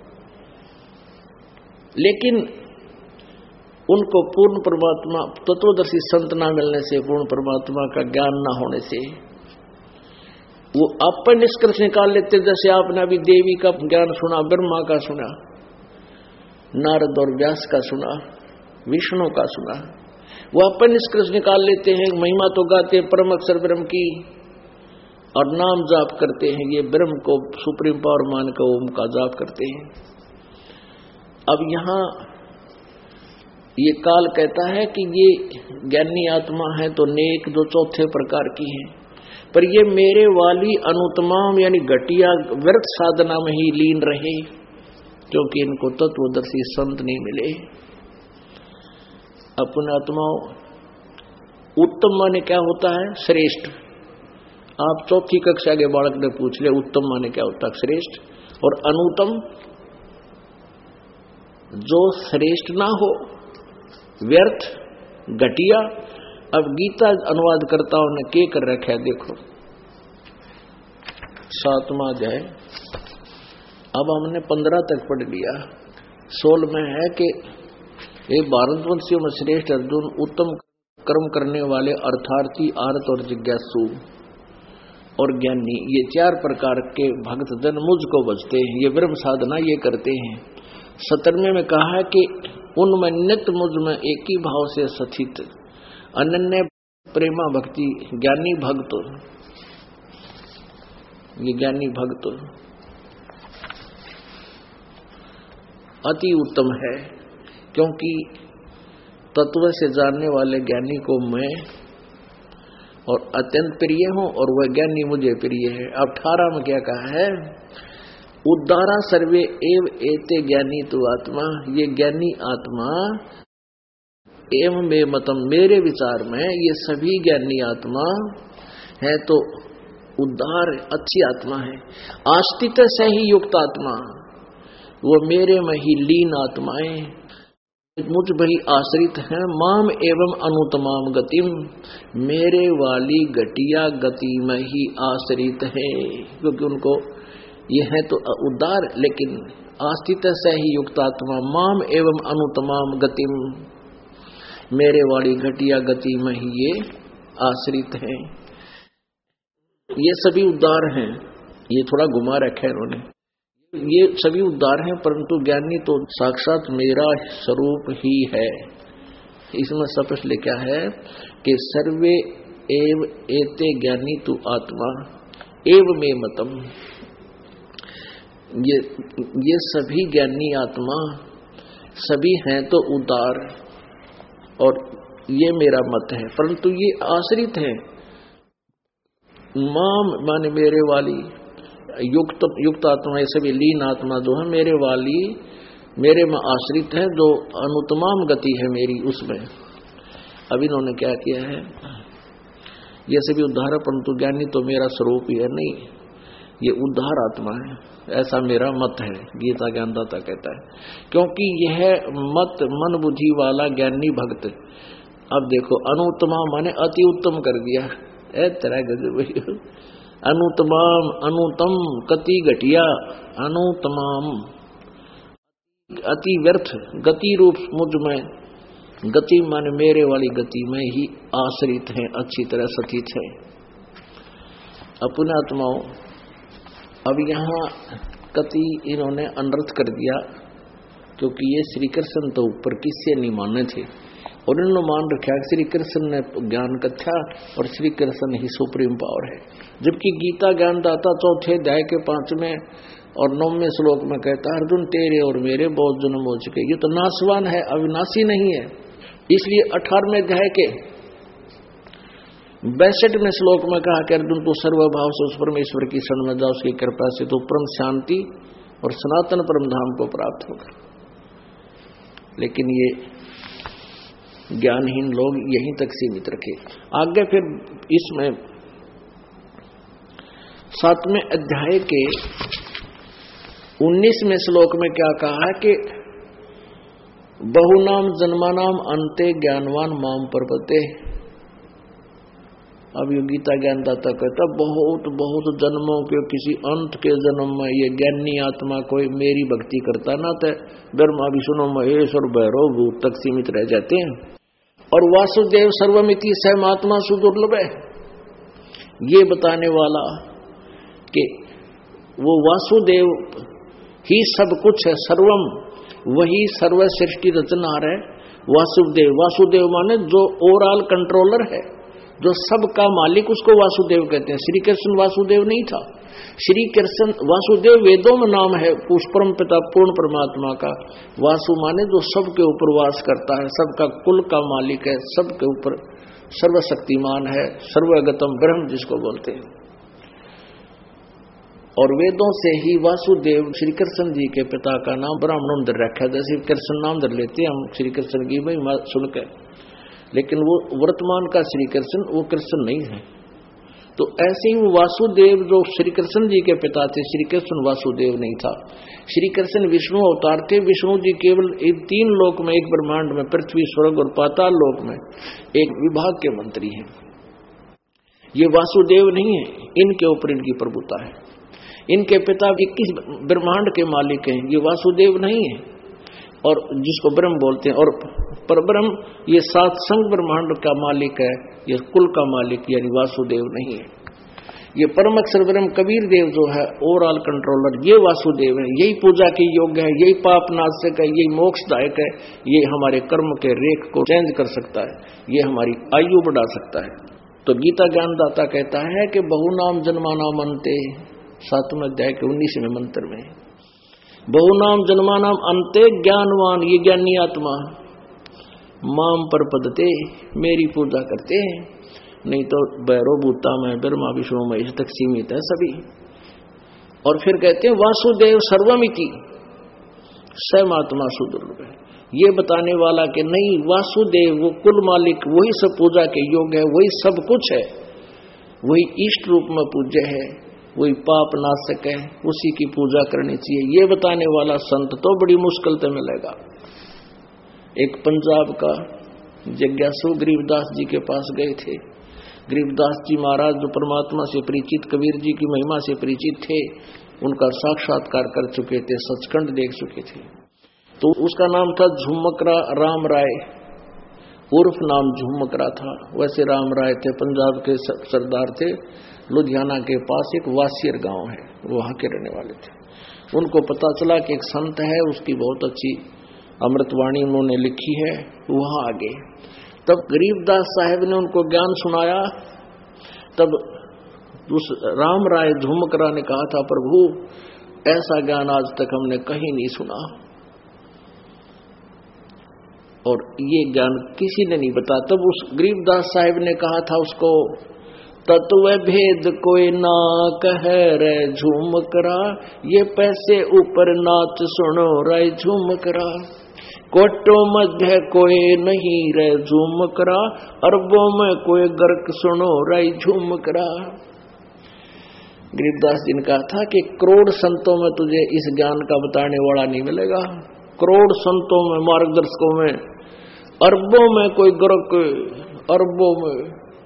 लेकिन उनको पूर्ण परमात्मा तत्वदर्शी संत ना मिलने से, पूर्ण परमात्मा का ज्ञान ना होने से वो आप पर निष्कर्ष निकाल लेते। जैसे आपने अभी देवी का ज्ञान सुना, ब्रह्मा का सुना, नारद और व्यास का सुना, विष्णु का सुना, वो आप पर निष्कर्ष निकाल लेते हैं। महिमा तो गाते परम अक्षर ब्रह्म की और नाम जाप करते हैं, ये ब्रह्म को सुप्रीम पावर मान कर ओम का जाप करते हैं। अब यहां ये काल कहता है कि ये ज्ञानी आत्मा है तो नेक जो चौथे प्रकार की है, पर ये मेरे वाली अनुत्तमाम यानी घटिया व्यर्थ साधना में ही लीन रहे, क्योंकि इनको तत्वदर्शी संत नहीं मिले। अपने आत्माओं, उत्तम माने क्या होता है? श्रेष्ठ। आप चौथी कक्षा के बालक ने पूछ ले उत्तम माने क्या होता है? श्रेष्ठ। और अनुत्तम जो श्रेष्ठ ना हो, व्यर्थ, घटिया। अब गीता अनुवादकर्ताओं ने क्या कर रखा है देखो, 7वां अध्याय। अब हमने 15 तक पढ़ लिया। 16 में है कि ये भारतवंशियों में श्रेष्ठ अर्जुन, उत्तम कर्म करने वाले अर्थार्थी, आर्त और जिज्ञासु और ज्ञानी, ये 4 प्रकार के भक्त जन मुझको भजते हैं, ये ब्रह्म साधना ये करते हैं। 17वें में कहा है कि उनमें नित्य मुझ में एक ही भाव से स्थित अनन्य प्रेमा भक्ति ज्ञानी भक्त, ये ज्ञानी भक्त अति उत्तम है। क्योंकि तत्व से जानने वाले ज्ञानी को मैं और अत्यंत प्रिय हूं और वह ज्ञानी मुझे प्रिय है। अब 18 में क्या कहा है? उद्धारा सर्वे एव एते ज्ञानी तु आत्मा, ये ज्ञानी आत्मा एवं में मतम, मेरे विचार में ये सभी ज्ञानी आत्मा है तो उद्धार अच्छी आत्मा है। आस्तित से ही युक्त आत्मा, वो मेरे में ही लीन आत्माएं मुझ भई आश्रित हैं। माम एवं अनुतमाम गतिम, मेरे वाली घटिया गति में ही आश्रित है, क्योंकि उनको ये है तो उद्धार, लेकिन आस्तित से ही युक्त आत्मा माम एवं अनुतमाम गतिम, मेरे वाली घटिया गति में ही ये आश्रित हैं। ये सभी उद्धार हैं। ये थोड़ा घुमा रखा है इन्होंने। ये सभी उद्धार हैं, परंतु ज्ञानी तो साक्षात मेरा स्वरूप ही है। इसमें स्पष्ट लिखा है कि सर्वे एव एते ज्ञानी तु आत्मा एव में मतम, ये सभी ज्ञानी आत्मा सभी हैं तो उद्धार, और ये मेरा मत है, परंतु ये आश्रित है। माम माने मेरे वाली, युक्त आत्मा, ये सभी लीन आत्मा जो है मेरे वाली, मेरे में आश्रित है, जो अनुतमाम गति है मेरी उसमें। अब इन्होंने क्या किया है? ये सभी उद्धार, परंतु ज्ञानी तो मेरा स्वरूप ही है, नहीं, ये उद्धार आत्मा है, ऐसा मेरा मत है, गीता ज्ञानदाता कहता है। क्योंकि यह मत मन बुद्धि वाला ज्ञानी भक्त, अब देखो अनुत्तमा माने अति उत्तम कर दिया, तरह गजब, अनुतमाम अनुतम कति घटिया, अनुतमाम अति व्यर्थ गति रूप मुझ में, गति माने मेरे वाली गति में ही आश्रित है, अच्छी तरह स्थित है। अपने आत्माओं, अब यहाँ कति इन्होंने अनर्थ कर दिया, क्योंकि ये श्री कृष्ण तो ऊपर किससे नहीं माने थे, और इन्होंने मान रखा श्री कृष्ण ने ज्ञान कथा और श्री कृष्ण ही सुप्रीम पावर है। जबकि गीता ज्ञानदाता 4 अध्याय के 5वें और 9वें श्लोक में कहता है, अर्जुन तेरे और मेरे बहुत जन्म हो चुके, ये तो नाशवान है, अविनाशी नहीं है। इसलिए 18वें अध्याय के 62वें श्लोक में कहा कि अर्जुन तू सर्वभाव से उस परमेश्वर की शरण में जा, उसकी कृपा से तो परम शांति और सनातन परम धाम को प्राप्त होगा। लेकिन ये ज्ञानहीन लोग यहीं तक सीमित रखे। आगे फिर इसमें 7वें अध्याय के 19वें श्लोक में क्या कहा है कि बहुनाम जन्मानाम अंते ज्ञानवान माम परपते। अब ये गीता ज्ञानदाता कहता बहुत बहुत जन्मों के किसी अंत के जन्म में ये ज्ञानी आत्मा कोई मेरी भक्ति करता ना तो ब्रह्मा विष्णु महेश और भैरव भूत तक सीमित रह जाते हैं, और वासुदेव सर्वमिति सहमात्मा सुदुर्लभ है, ये बताने वाला कि वो वासुदेव ही सब कुछ है, सर्वम वही सर्व सृष्टि रचनहार है। वासुदेव, वासुदेव माने जो ओवरऑल कंट्रोलर है, जो सबका मालिक, उसको वासुदेव कहते हैं। श्री कृष्ण वासुदेव नहीं था, श्री कृष्ण वासुदेव वेदों में नाम है उस परम पिता पूर्ण परमात्मा का। वासु माने जो सबके ऊपर वास करता है, सबका कुल का मालिक है, सबके ऊपर सर्वशक्तिमान है, सर्वगतम ब्रह्म जिसको बोलते हैं। और वेदों से ही वासुदेव श्री कृष्ण जी के पिता का नाम ब्राह्मणों ने रखा, जैसे कृष्ण नाम धर लेते हम श्री कृष्ण की महिमा सुनकर, लेकिन वो वर्तमान का श्री कृष्ण वो कृष्ण नहीं है। तो ऐसे ही वासुदेव जो श्री कृष्ण जी के पिता थे, श्री कृष्ण वासुदेव नहीं था। श्री कृष्ण विष्णु अवतार थे। विष्णु जी केवल 3 लोक में, एक ब्रह्मांड में, पृथ्वी स्वर्ग और पाताल लोक में एक विभाग के मंत्री हैं। ये वासुदेव नहीं है, इनके ऊपर इनकी प्रभुता है। इनके पिता 21 ब्रह्मांड के मालिक हैं, ये वासुदेव नहीं है, और जिसको ब्रह्म बोलते हैं। और परब्रह्म ये 7 संग ब्रह्मांड का मालिक है, ये कुल का मालिक यानी वासुदेव नहीं है। ये परम अक्षर ब्रह्म कबीर देव जो है ओवरऑल कंट्रोलर, ये वासुदेव है। यही पूजा के योग्य है, यही पाप नाशक है, यही मोक्षदायक है, ये हमारे कर्म के रेख को चेंज कर सकता है, ये हमारी आयु बढ़ा सकता है। तो गीता ज्ञानदाता कहता है कि बहुनाम जन्मानाम अंते, 7वें अध्याय के 19वें मंत्र में, बहुनाम जन्मानाम अंते ज्ञानवान, ये ज्ञानी आत्मा माम पर पदते, मेरी पूजा करते हैं। नहीं तो भैरव भूता में ब्रह्मा विष्णु महेश तक सीमित है सभी। और फिर कहते हैं वासुदेव सर्वमिति, स्वयमात्मा सुदुर्लभ है। ये बताने वाला कि नहीं, वासुदेव वो कुल मालिक, वही सब पूजा के योग्य है, वही सब कुछ है, वही इष्ट रूप में पूज्य है, वही पाप नाशक है, उसी की पूजा करनी चाहिए। ये बताने वाला संत तो बड़ी मुश्किल से मिलेगा। एक पंजाब का जिज्ञासु गरीबदास जी के पास गए थे। गरीबदास जी महाराज जो परमात्मा से परिचित, कबीर जी की महिमा से परिचित थे, उनका साक्षात्कार कर चुके थे, सचखंड देख चुके थे। तो उसका नाम था झुमकरा राम राय, उर्फ नाम झुमकरा था। वैसे राम राय थे, पंजाब के सरदार थे। लुधियाना के पास एक वासियर गांव है, वहां के रहने वाले थे। उनको पता चला कि एक संत है, उसकी बहुत अच्छी अमृतवाणी उन्होंने लिखी है, वहां आ गए। तब गरीबदास साहब ने उनको ज्ञान सुनाया। तब उस राम राय झुमकरा ने कहा था, प्रभु ऐसा ज्ञान आज तक हमने कहीं नहीं सुना, और ये ज्ञान किसी ने नहीं बताया। तब उस गरीबदास साहब ने कहा था उसको, तत्व भेद कोई ना कहे रे झुमकरा, ये पैसे ऊपर नाच सुनो रे झुमकरा, कोटों मध्य कोई नहीं रे झुमकरा, अरबों में कोई गर्क सुनो रे झुमकरा। गरीबदास जी ने कहा था कि करोड़ संतों में तुझे इस ज्ञान का बताने वाला नहीं मिलेगा, करोड़ संतों में, मार्गदर्शकों में, अरबों में कोई गर्क, अरबों में,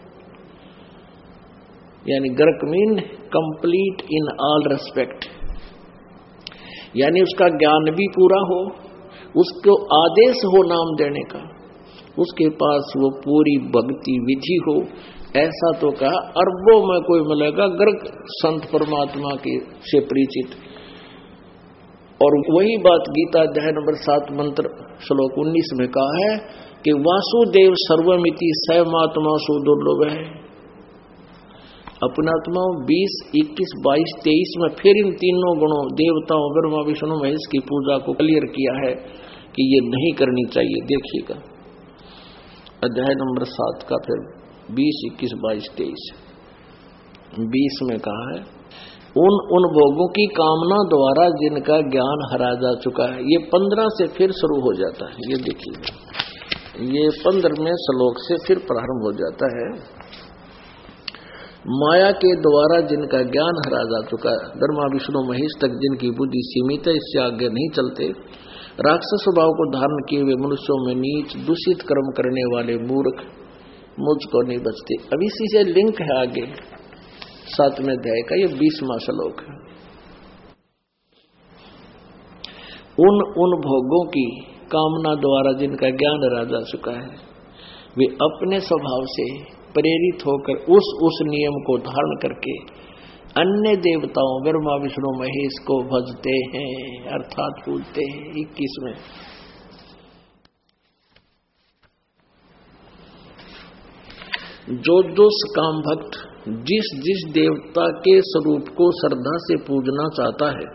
यानी गर्क mean complete in all respect, यानी उसका ज्ञान भी पूरा हो, उसको आदेश हो नाम देने का, उसके पास वो पूरी भक्ति विधि हो, ऐसा तो कहा। अरबों में कोई मिलेगा गर्क संत परमात्मा के से परिचित। और वही बात गीता अध्याय नंबर 7 मंत्र श्लोक 19 में कहा है कि वासुदेव सर्वमिति स्वयमात्मा सुदुर्लभ है। अपनात्मा 20, 21, 22, 23 में फिर इन तीनों गुणों देवताओं ब्रह्मा विष्णु महेश की पूजा को क्लियर किया है कि ये नहीं करनी चाहिए। देखिएगा अध्याय नंबर 7 का फिर 20, 21, 22, 23, 20 में कहा है, उन भोगों की कामना द्वारा जिनका ज्ञान हरा जा चुका है। ये 15 से फिर शुरू हो जाता है। ये देखिए, ये 15वें श्लोक से फिर प्रारंभ हो जाता है। माया के द्वारा जिनका ज्ञान हरा जा चुका है, ब्रह्मा विष्णु महेश तक जिनकी बुद्धि सीमित है, इससे आगे नहीं चलते, राक्षस स्वभाव को धारण किए हुए मनुष्यों में नीच दूषित कर्म करने वाले मूर्ख मुझको नहीं बचते। अब इसी से लिंक है आगे 7वें अध्याय का, ये 20वां श्लोक है। उन भोगों की कामना द्वारा जिनका ज्ञान हरा जा चुका है, वे अपने स्वभाव से प्रेरित होकर उस नियम को धारण करके अन्य देवताओं ब्रह्मा विष्णु महेश को भजते हैं, अर्थात पूजते हैं। 21 में जो सकाम भक्त जिस देवता के स्वरूप को श्रद्धा से पूजना चाहता है,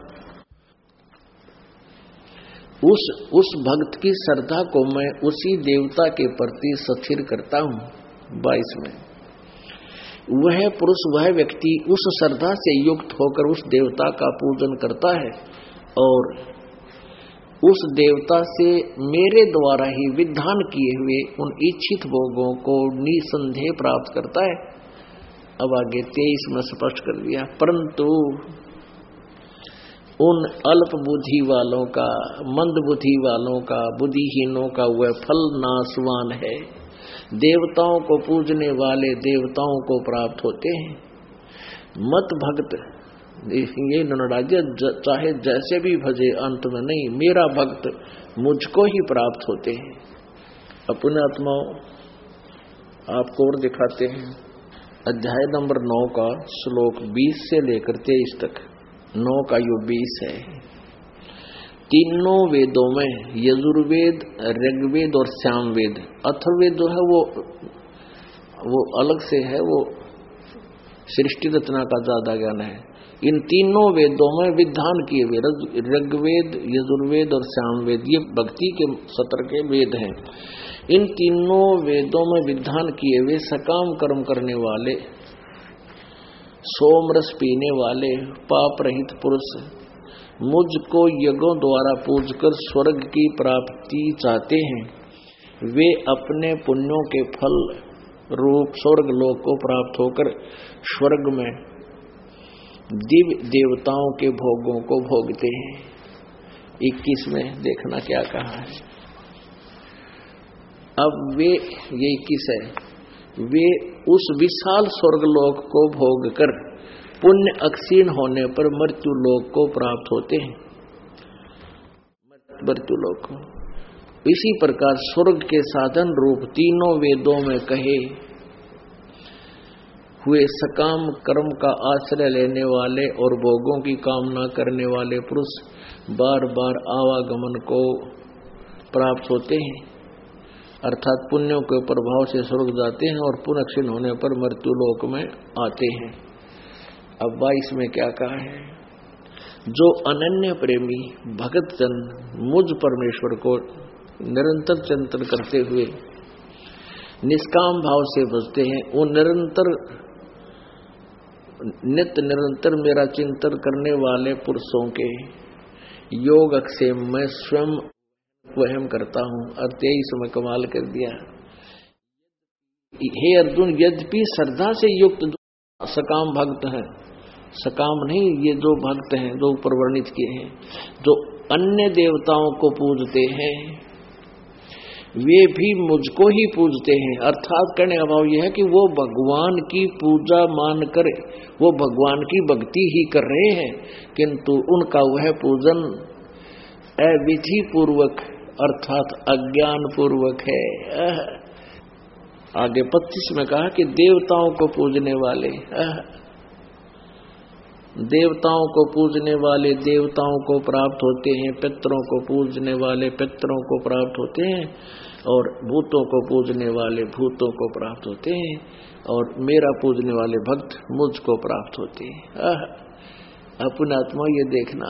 उस भक्त की श्रद्धा को मैं उसी देवता के प्रति स्थिर करता हूं। 22 में वह पुरुष, वह व्यक्ति उस श्रद्धा से युक्त होकर उस देवता का पूजन करता है और उस देवता से मेरे द्वारा ही विधान किए हुए उन इच्छित भोगों को निसंदेह प्राप्त करता है। अब आगे 23 में स्पष्ट कर दिया, परंतु उन अल्प बुद्धि वालों का, मंद बुद्धि वालों का, बुद्धिहीनों का वह फल नाशवान है। देवताओं को पूजने वाले देवताओं को प्राप्त होते हैं। मत भक्त ये नरराज चाहे जैसे भी भजे अंत में नहीं, मेरा भक्त मुझको ही प्राप्त होते हैं। अपने आत्माओं आपको और दिखाते हैं। अध्याय नंबर 9 का श्लोक 20 से लेकर 23 तक, 9 का यो 20 है। तीनों वेदों में यजुर्वेद, ऋग्वेद और सामवेद, अथर्ववेद जो है वो अलग से है, वो सृष्टि रचना का ज्यादा ज्ञान है। इन तीनों वेदों में विधान किए हुए ऋग्वेद, यजुर्वेद और सामवेद, ये भक्ति के सत्र के वेद हैं। इन तीनों वेदों में विधान किए हुए सकाम कर्म करने वाले, सोम रस पीने वाले, पाप रहित पुरुष मुझको यज्ञों द्वारा पूजकर स्वर्ग की प्राप्ति चाहते हैं, वे अपने पुण्यों के फल रूप स्वर्ग लोक को प्राप्त होकर स्वर्ग में दिव्य देवताओं के भोगों को भोगते हैं। 21 में देखना क्या कहा है। अब वे, ये 21 है, वे उस विशाल स्वर्ग लोक को भोग कर पुण्य अक्षीण होने पर मृत्यु लोक को प्राप्त होते हैं, मृत्यु लोक को। इसी प्रकार स्वर्ग के साधन रूप तीनों वेदों में कहे हुए सकाम कर्म का आश्रय लेने वाले और भोगों की कामना करने वाले पुरुष बार बार आवागमन को प्राप्त होते हैं, अर्थात पुण्यों के प्रभाव से स्वर्ग जाते हैं और पुण्य क्षीण होने पर मृत्यु लोक में आते हैं। अब 22 में क्या कहा है, जो अनन्य प्रेमी भगत जन मुझ परमेश्वर को निरंतर चिंतन करते हुए निष्काम भाव से भजते हैं, वो नित्य निरंतर मेरा चिंतन करने वाले पुरुषों के योग अक्षेम में स्वयं वहम करता हूं। और 23 में कमाल कर दिया, हे अर्जुन, यद्यपि श्रद्धा से युक्त सकाम भक्त हैं, सकाम नहीं, ये जो भक्त हैं जो ऊपर वर्णित किए हैं, जो अन्य देवताओं को पूजते हैं, वे भी मुझको ही पूजते हैं। अर्थात कहने का भाव यह है कि वो भगवान की पूजा मानकर वो भगवान की भक्ति ही कर रहे हैं, किंतु उनका वह पूजन अविधि पूर्वक अर्थात अज्ञान पूर्वक है। आगे 25 में कहा कि देवताओं को पूजने वाले, देवताओं को पूजने वाले देवताओं को प्राप्त होते हैं, पितरों को पूजने वाले पितरों को प्राप्त होते हैं, और भूतों को पूजने वाले भूतों को प्राप्त होते हैं, और मेरा पूजने वाले भक्त मुझको प्राप्त होते हैं। अपने आत्मा ये देखना।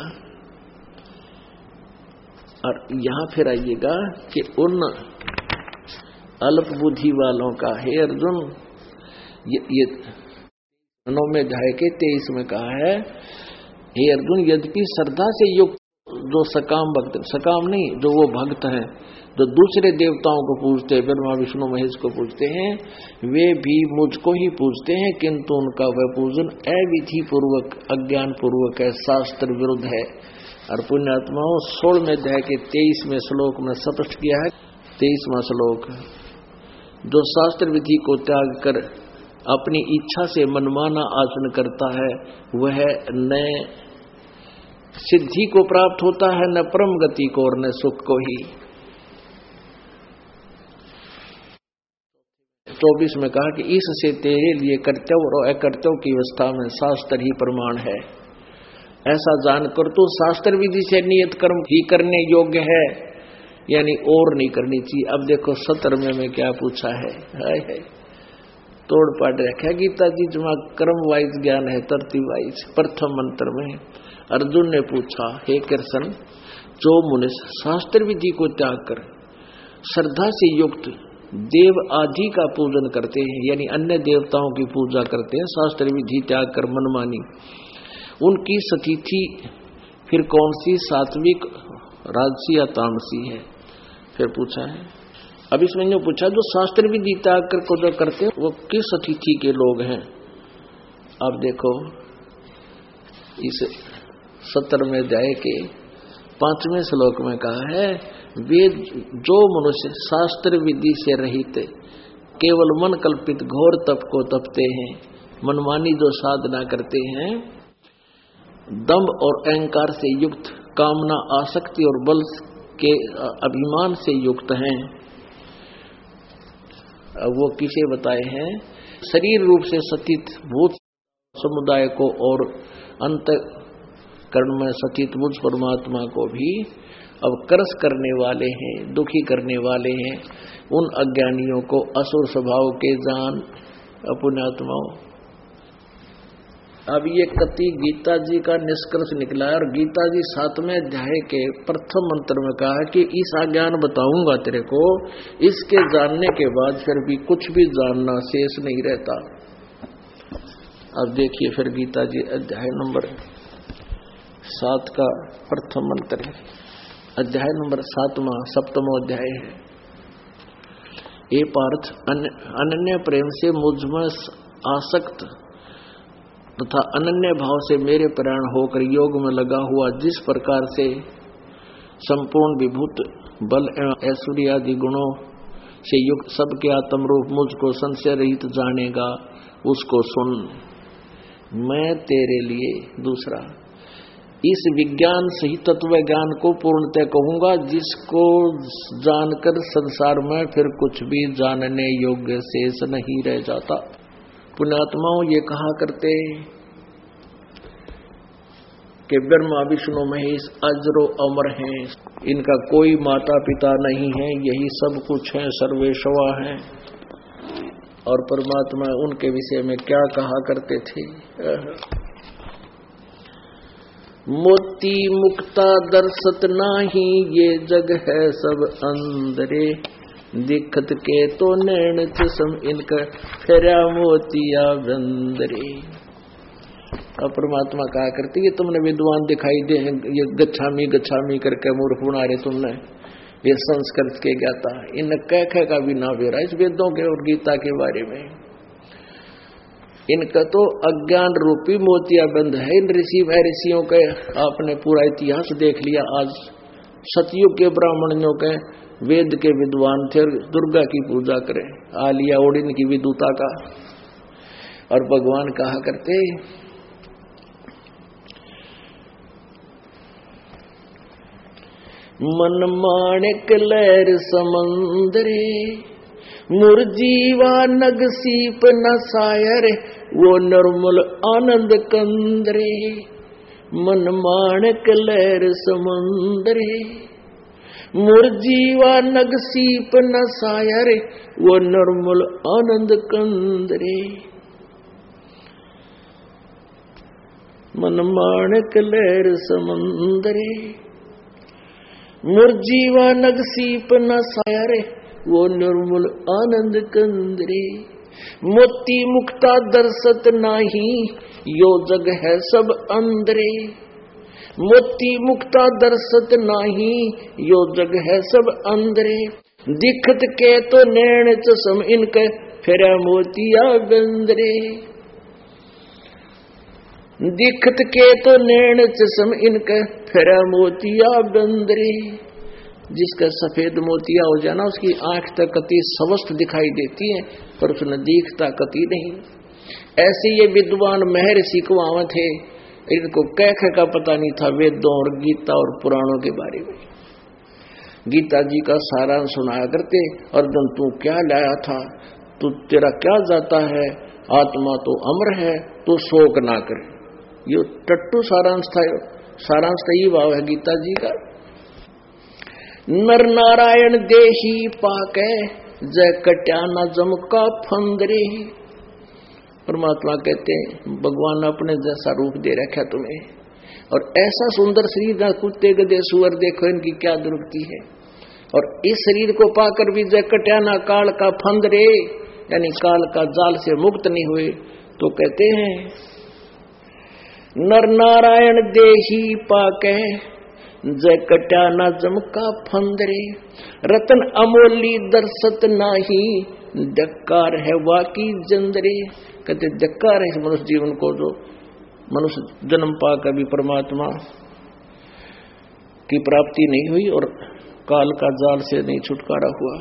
और यहां फिर आइएगा कि उन अल्प बुद्धि वालों का, हे अर्जुन, ये 9 में अध्याय के 23 में कहा है, हे अर्जुन, यद्यपि श्रद्धा से युक्त जो सकाम भक्त, सकाम नहीं, जो वो भक्त हैं जो दूसरे देवताओं को पूजते हैं, ब्रह्मा विष्णु महेश को पूजते हैं, वे भी मुझको ही पूजते हैं, किंतु उनका वह पूजन अविधि पूर्वक अज्ञान पूर्वक है, शास्त्र विरुद्ध है। और पुण्यात्माओं 16 में अध्याय के 23वें श्लोक में स्पष्ट किया है। 23वां श्लोक, जो शास्त्र विधि को त्याग कर अपनी इच्छा से मनमाना आचरण करता है, वह न सिद्धि को प्राप्त होता है, न परम गति को और न सुख को ही। 24 में कहा कि इससे तेरे लिए कर्तव्य और अकर्तव्य की अवस्था में शास्त्र ही प्रमाण है। ऐसा जानकर तो शास्त्र विधि से नियत कर्म ही करने योग्य है, यानी और नहीं करनी चाहिए। अब देखो 17 में क्या पूछा है, तोड़ पाट रखा गीता जी जमा कर्म वाइज ज्ञान है, तरतीब वाइज। प्रथम मंत्र में अर्जुन ने पूछा, हे कृष्ण, जो मनुष्य शास्त्र विधि को त्याग कर श्रद्धा से युक्त देव आदि का पूजन करते हैं, यानी अन्य देवताओं की पूजा करते हैं, शास्त्र विधि त्याग कर मनमानी, उनकी स्थिति फिर कौन सी, सात्विक, राजसी या तामसी है? फिर पूछा है। अब इसमें जो पूछा, जो शास्त्र विधि त्याग कर को जो करते हैं वो किस स्थिति के लोग हैं? अब देखो इस 17वें अध्याय के 5वें श्लोक में कहा है, वे जो मनुष्य शास्त्र विधि से रहित केवल मन कल्पित घोर तप को तपते हैं, मनमानी जो साधना करते हैं, दंभ और अहंकार से युक्त, कामना, आसक्ति और बल के अभिमान से युक्त हैं, वो किसे बताए हैं? शरीर रूप से स्थित भूत समुदाय को और अंतःकरण में स्थित मुझ परमात्मा को भी अब क्रस करने वाले हैं, दुखी करने वाले हैं। उन अज्ञानियों को असुर स्वभाव के जान, पुण्यात्माओं, अब ये कति गीता जी का निष्कर्ष निकला है। और गीता जी 7वें अध्याय के प्रथम मंत्र में कहा कि इस ज्ञान बताऊंगा तेरे को, इसके जानने के बाद फिर भी कुछ भी जानना शेष नहीं रहता। अब देखिए फिर गीता जी अध्याय नंबर 7 का प्रथम मंत्र है, अध्याय नंबर 7वां अध्याय है। ये पार्थ अनन्य प्रेम से मुझमें आसक्त तथा अनन्य भाव से मेरे प्राण होकर योग में लगा हुआ, जिस प्रकार से संपूर्ण विभूत बल एवं ऐश्वर्य आदि गुणों से युक्त सबके आत्म रूप मुझको संशय रहित जानेगा, उसको सुन। मैं तेरे लिए दूसरा इस विज्ञान सही तत्व ज्ञान को पूर्णतः कहूंगा, जिसको जानकर संसार में फिर कुछ भी जानने योग्य शेष नहीं रह जाता। पुण्यात्माओं ये कहा करते कि ब्रह्मा विष्णु महेश अजरो अमर हैं, इनका कोई माता पिता नहीं है, यही सब कुछ है, सर्वेश्वर हैं। और परमात्मा उनके विषय में क्या कहा करते थे? मोती मुक्ता दर्शत नाही, ये जग है सब अंदरे, दिखत के तो नैन चसम इनका फेरा मोतिया बंदरे। और परमात्मा कहा करती है तुमने विद्वान दिखाई दे, ये गच्छामी गच्छामी करके मूर्ख बना रहे तुमने, ये संस्कृत के ज्ञाता, इन कह का भी ना बेरा इस वेदों के और गीता के बारे में। इनका तो अज्ञान रूपी मोतिया बंद है। इन ऋषियों के आपने पूरा इतिहास देख लिया। आज सतयुग के ब्राह्मणों के वेद के विद्वान थे और दुर्गा की पूजा करें, आलिया ओडिन की विदुता का। और भगवान कहा करते मन माणिक लहर समंदरे, मुरजीवा नग सीप न सायर, वो निर्मल आनंद कंदरे। मन माणिक लहर समंदरे, मुरजीवा नग सीप न सायर, वो निर्मल आनंद कंदरे। मन माणिक लहर समंदरे, मुरजीवा नग सीप न सायर, वो निर्मल आनंद कंदरे। मोती मुक्ता दर्शत नाही, यो जग है सब अंदरे। मोती मुक्ता दर्शत नाही, यो जग है सब अंदरे। दिखत के तो नैन चसम इनके फेरा मोतिया बंदरे। दिखत के तो नैन चसम इनके फेरा मोतिया बंदरे। जिसका सफेद मोतिया हो जाना उसकी आंख तक कति स्वस्थ दिखाई देती है, पर उसने दिखता कति नहीं। ऐसे ये विद्वान महर्षि को आवा थे, इनको कह का पता नहीं था वेदों और गीता और पुराणों के बारे में। गीता जी का सारांश सुनाया करते, अर्जुन तू क्या लाया था, तू तेरा क्या जाता है, आत्मा तो अमर है, तू शोक ना करे। ये टट्टू सारांश था। सारांश का ये भाव है गीता जी का। नर नारायण देही पाके, जय कट्या न जमका फंदरे। परमात्मा कहते हैं भगवान ने अपने जैसा रूप दे रखा तुम्हें, और ऐसा सुंदर शरीर, कुत्ते गधे सुअर देखो इनकी क्या दुर्गति है। और इस शरीर को पाकर भी जय कट्या न काल का फंदरे, यानी काल का जाल से मुक्त नहीं हुए। तो कहते हैं नर नारायण देही पाके, जय कट्या न जमका फंदरे। रतन अमोली दर्शत नाही, डकार है वाकी जंदरे। कहते डकार है इस मनुष्य जीवन को, जो मनुष्य जन्म पा कभी परमात्मा की प्राप्ति नहीं हुई और काल का जाल से नहीं छुटकारा हुआ।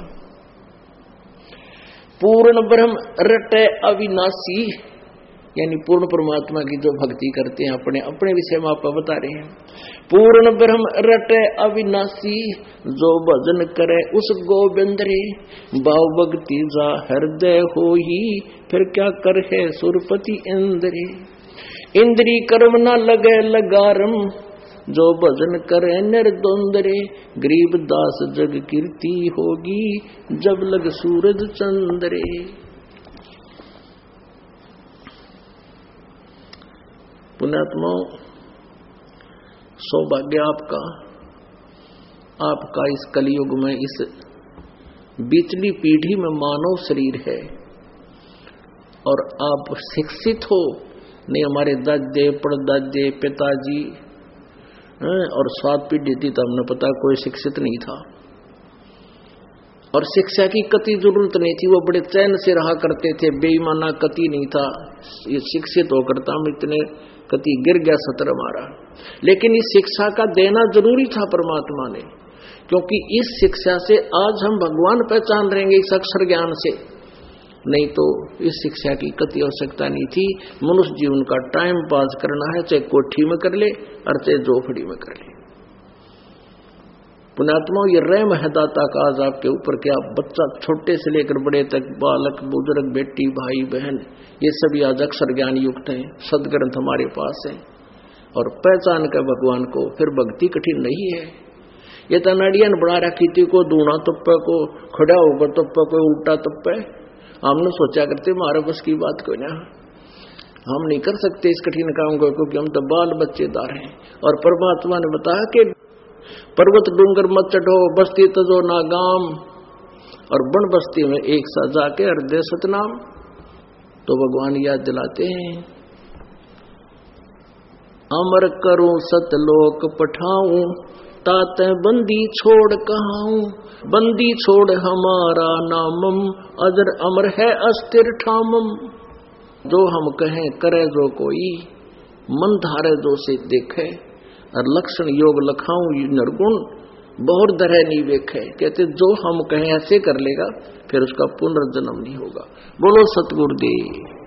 पूर्ण ब्रह्म रटे अविनाशी, यानी पूर्ण परमात्मा की जो भक्ति करते हैं, अपने अपने विषय में आप बता रहे हैं। पूर्ण ब्रह्म रटे अविनाशी, जो भजन करे उस गोविंद रे। भाव भक्ति जा हृदय होई, फिर क्या कर है सुरपति इंद्रे। इंद्री कर्म न लगे लगारम, जो भजन करे निर्द्वंद्रे। गरीब दास जग कीर्ति होगी, जब लग सूरज चंद्रे। पुण्यात्माओं, सौभाग्य आपका इस कलयुग में, इस बीचली पीढ़ी में मानव शरीर है और आप शिक्षित हो। नहीं हमारे दादे परदादे पिताजी और 7 पीढ़ी थी तो हमने पता कोई शिक्षित नहीं था और शिक्षा की कति जरूरत नहीं थी। वो बड़े चैन से रहा करते थे, बेईमाना कति नहीं था। ये शिक्षित होकर हम इतने कति गिर गया सतर मारा। लेकिन इस शिक्षा का देना जरूरी था परमात्मा ने, क्योंकि इस शिक्षा से आज हम भगवान पहचान रहेंगे, इस अक्षर ज्ञान से। नहीं तो इस शिक्षा की कति आवश्यकता नहीं थी। मनुष्य जीवन का टाइम पास करना है, चाहे कोठी में कर ले और चाहे झोपड़ी में कर ले। पुण्यात्मा, ये रहम है दाता का आज आपके ऊपर कि आप बच्चा छोटे से लेकर बड़े तक, बालक बुजुर्ग बेटी भाई बहन, ये सभी आज अक्षर ज्ञान युक्त हैं। सदग्रंथ हमारे पास है और पहचान कर भगवान को फिर भक्ति कठिन नहीं है। ये तो नड़ियन बड़ा रखी थी को दूना तप्पे को खड़ा होकर तप्पे को उल्टा तप्पे। हमने सोचा करते हमारे बस की बात को ना, हम नहीं कर सकते इस कठिन काम को, क्योंकि हम तो बाल बच्चेदार हैं। और परमात्मा ने बताया कि पर्वत डूंगर मत चढ़ो, बस्ती तजो ना गाम, और बन बस्ती में एक सा जाके हृदय सतनाम। तो भगवान याद दिलाते हैं, अमर करूं सतलोक पठाऊं, ताते बंदी छोड़ कहाऊं, बंदी छोड़ हमारा नामम, अजर अमर है अस्थिर ठामम। जो हम कहें करे जो कोई, मन धारे जो से देखे, और लक्षण योग लखाऊं नरगुण, बहुत दरह नहीं देखे। कहते जो हम कहें ऐसे कर लेगा, फिर उसका पुनर्जन्म नहीं होगा। बोलो सतगुरुदेव।